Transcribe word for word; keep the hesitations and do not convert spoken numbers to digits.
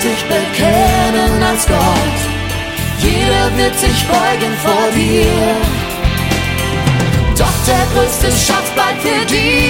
dich bekennen als Gott. Jeder wird sich beugen vor dir. Doch der größte Schatz bleibt für dich.